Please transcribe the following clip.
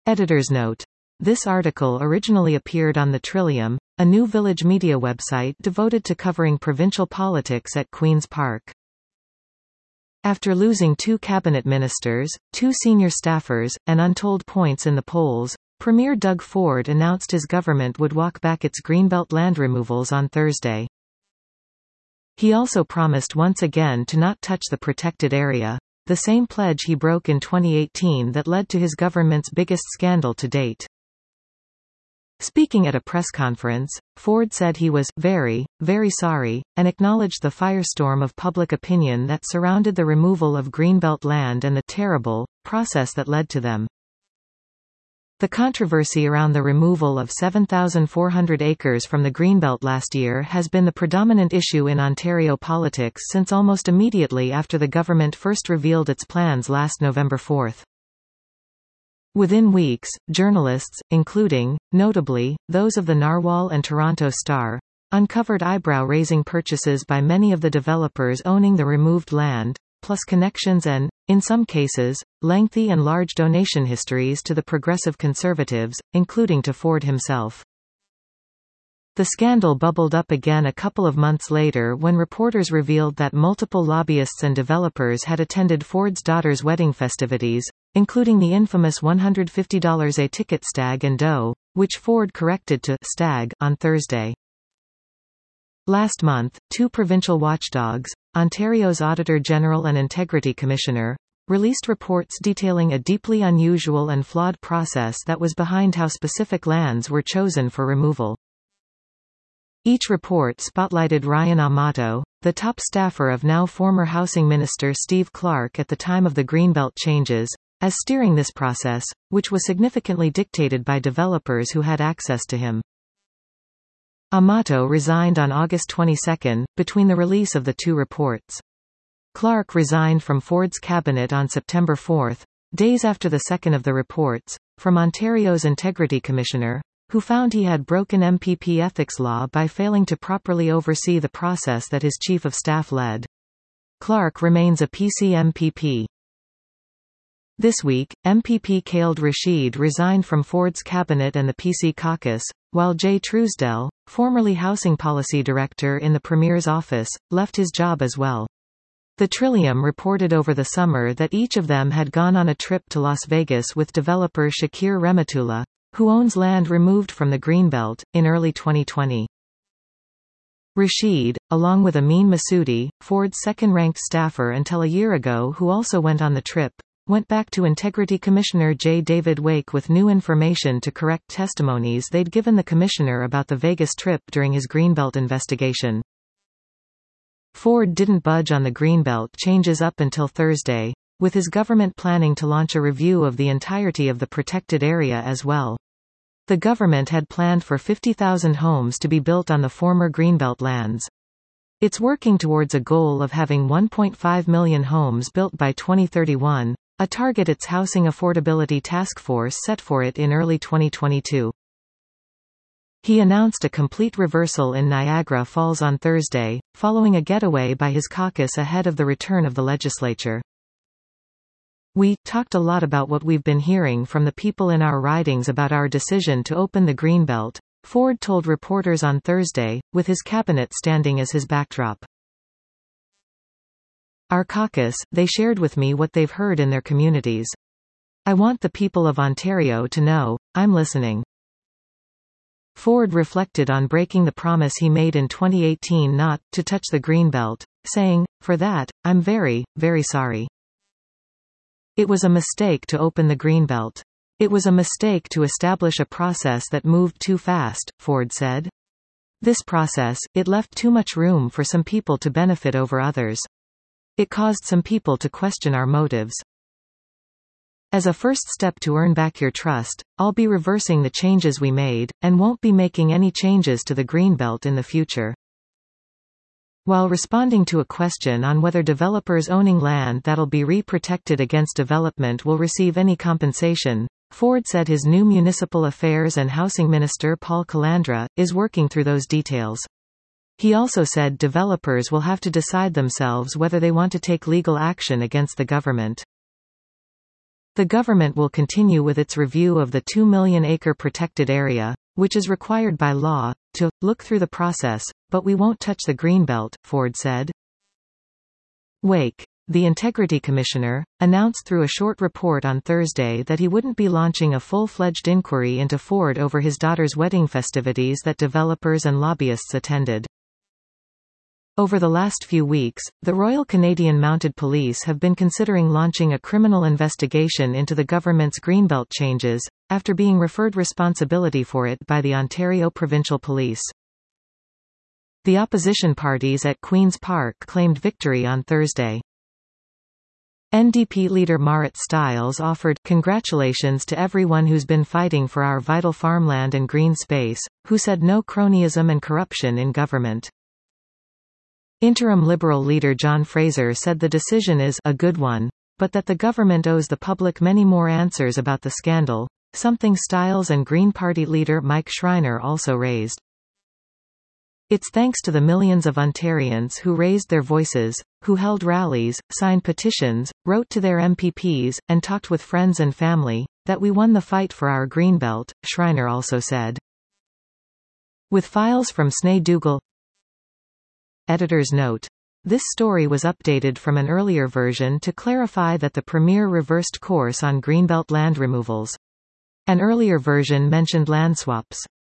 Editor's note. This article originally appeared on the Trillium, a new village media website devoted to covering provincial politics at Queen's Park. After losing 2 cabinet ministers, 2 senior staffers, and untold points in the polls, Premier Doug Ford announced his government would walk back its Greenbelt land removals on Thursday. He also promised once again to not touch the protected area, the same pledge he broke in 2018 that led to his government's biggest scandal to date. Speaking at a press conference, Ford said he was very, very sorry, and acknowledged the firestorm of public opinion that surrounded the removal of Greenbelt land and the terrible process that led to them. The controversy around the removal of 7,400 acres from the Greenbelt last year has been the predominant issue in Ontario politics since almost immediately after the government first revealed its plans last November 4. Within weeks, journalists, including, notably, those of the Narwhal and Toronto Star, uncovered eyebrow-raising purchases by many of the developers owning the removed land, plus connections and, in some cases, lengthy and large donation histories to the Progressive Conservatives, including to Ford himself. The scandal bubbled up again a couple of months later when reporters revealed that multiple lobbyists and developers had attended Ford's daughter's wedding festivities, including the infamous $150 a ticket Stag and Doe, which Ford corrected to Stag on Thursday. Last month, 2 provincial watchdogs, Ontario's Auditor General and Integrity Commissioner, released reports detailing a deeply unusual and flawed process that was behind how specific lands were chosen for removal. Each report spotlighted Ryan Amato, the top staffer of now former Housing Minister Steve Clark at the time of the Greenbelt changes, as steering this process, which was significantly dictated by developers who had access to him. Amato resigned on August 22, between the release of the 2 reports. Clark resigned from Ford's cabinet on September 4, days after the second of the reports, from Ontario's Integrity Commissioner, who found he had broken MPP ethics law by failing to properly oversee the process that his chief of staff led. Clark remains a PC MPP. This week, MPP Khaled Rashid resigned from Ford's cabinet and the PC caucus, while Jay Truesdell, formerly Housing Policy Director in the Premier's office, left his job as well. The Trillium reported over the summer that each of them had gone on a trip to Las Vegas with developer Shakir Rehmatullah, who owns land removed from the Greenbelt, in early 2020. Rashid, along with Amin Masoodi, Ford's second-ranked staffer until a year ago who also went on the trip, went back to Integrity Commissioner J. David Wake with new information to correct testimonies they'd given the commissioner about the Vegas trip during his Greenbelt investigation. Ford didn't budge on the Greenbelt changes up until Thursday, with his government planning to launch a review of the entirety of the protected area as well. The government had planned for 50,000 homes to be built on the former Greenbelt lands. It's working towards a goal of having 1.5 million homes built by 2031, a target its Housing Affordability Task Force set for it in early 2022. He announced a complete reversal in Niagara Falls on Thursday, following a getaway by his caucus ahead of the return of the legislature. We talked a lot about what we've been hearing from the people in our ridings about our decision to open the Greenbelt, Ford told reporters on Thursday, with his cabinet standing as his backdrop. Our caucus, they shared with me what they've heard in their communities. I want the people of Ontario to know, I'm listening. Ford reflected on breaking the promise he made in 2018 not to touch the Greenbelt, saying, "For that, I'm very, very sorry. It was a mistake to open the Greenbelt. It was a mistake to establish a process that moved too fast," Ford said. "This process, it left too much room for some people to benefit over others. It caused some people to question our motives. As a first step to earn back your trust, I'll be reversing the changes we made, and won't be making any changes to the Greenbelt in the future." While responding to a question on whether developers owning land that'll be re-protected against development will receive any compensation, Ford said his new Municipal Affairs and Housing Minister Paul Calandra is working through those details. He also said developers will have to decide themselves whether they want to take legal action against the government. The government will continue with its review of the 2 million acre protected area, which is required by law, to look through the process, but we won't touch the Greenbelt, Ford said. Wake. The Integrity Commissioner, announced through a short report on Thursday that he wouldn't be launching a full-fledged inquiry into Ford over his daughter's wedding festivities that developers and lobbyists attended. Over the last few weeks, the Royal Canadian Mounted Police have been considering launching a criminal investigation into the government's Greenbelt changes, after being referred responsibility for it by the Ontario Provincial Police. The opposition parties at Queen's Park claimed victory on Thursday. NDP leader Marit Stiles offered "congratulations to everyone who's been fighting for our vital farmland and green space, who said no cronyism and corruption in government." Interim Liberal leader John Fraser said the decision is a good one, but that the government owes the public many more answers about the scandal, something Stiles and Green Party leader Mike Schreiner also raised. It's thanks to the millions of Ontarians who raised their voices, who held rallies, signed petitions, wrote to their MPPs, and talked with friends and family, that we won the fight for our Greenbelt, Schreiner also said. With files from Sné Dougal. Editor's note. This story was updated from an earlier version to clarify that the Premier reversed course on Greenbelt land removals. An earlier version mentioned land swaps.